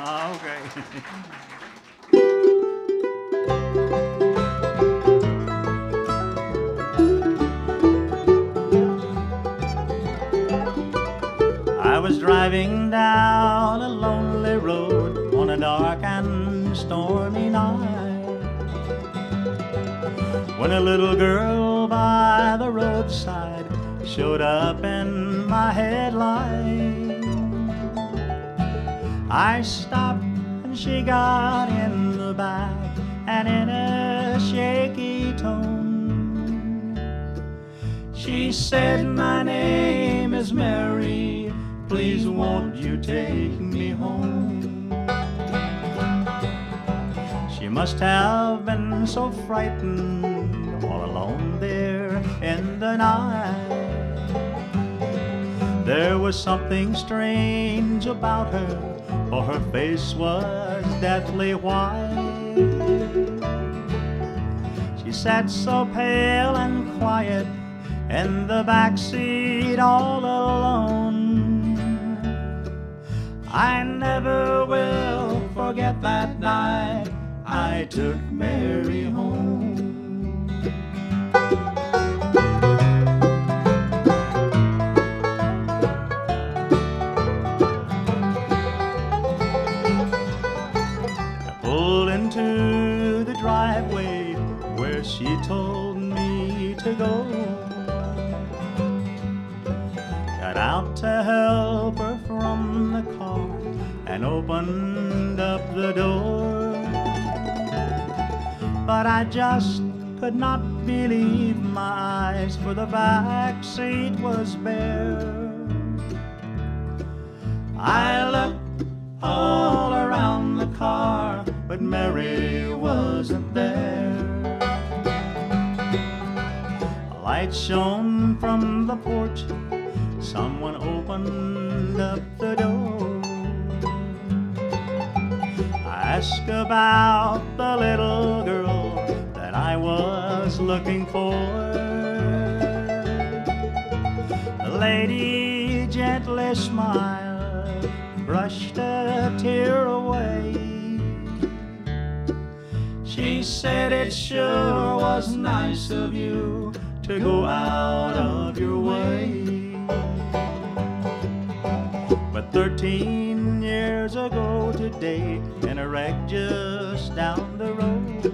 Okay. I was driving down a lonely road on a dark and stormy night when a little girl by the roadside showed up in my headlight. I stopped and she got in the back, and in a shaky tone she said, "My name is Mary, please won't you take me home?" She must have been so frightened all alone there in the night. There was something strange about her, for her face was deathly white. She sat so pale and quiet in the back seat all alone. I never will forget that night I took Mary home. I pulled into the driveway where she told me to go. Got out to help her from the car and opened up the door. But I just could not believe my eyes, for the back seat was bare. I looked all around the car, but Mary wasn't there. A light shone from the porch, someone opened up the door. I asked about the little girl that I was looking for. The lady gently smiled, brushed a tear away. She said, "It sure was nice of you to go out of your way." But 13 years ago today, in a wreck just down the road,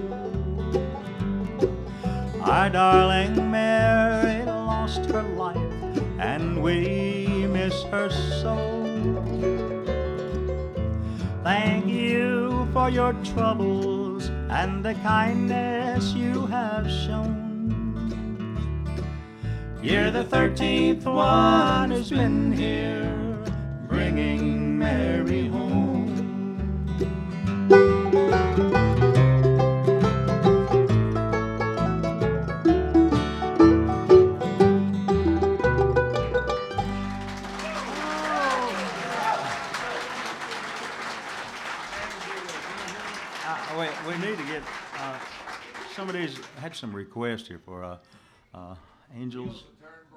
our darling Mary lost her life, and we miss her so. Thank you for your troubles and the kindness you have shown. You're the 13th one who's been here, bringing Mary home. We need to get some of these. I had some requests here for Angels.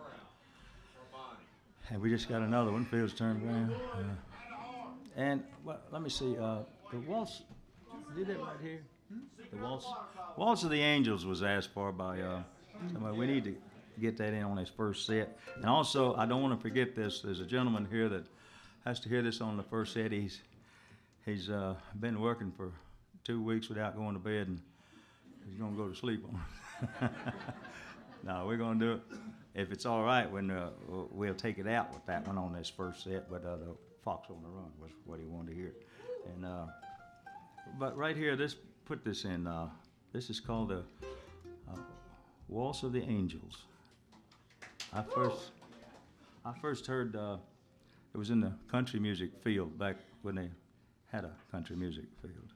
And we just got another one, Fields Turn Brown. And well, let me see, the waltz, did that right here? The Waltz of the Angels was asked for by somebody. We need to get that in on his first set. And also, I don't want to forget this, there's a gentleman here that has to hear this on the first set. He's been working for 2 weeks without going to bed, and he's going to go to sleep on it. No, we're going to do it. If it's all right, when we'll take it out with that one on this first set, but the Fox on the Run was what he wanted to hear. And but right here, put this in. This is called the Waltz of the Angels. I first heard it was in the country music field back when they had a country music field.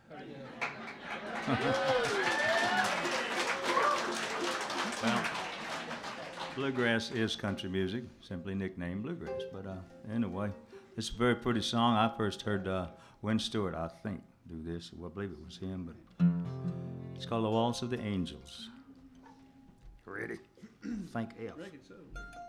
Well, bluegrass is country music, simply nicknamed bluegrass. But anyway, it's a very pretty song. I first heard Win Stewart, I think, do this. Well, I believe it was him, but it's called The Waltz of the Angels. Ready? Think F.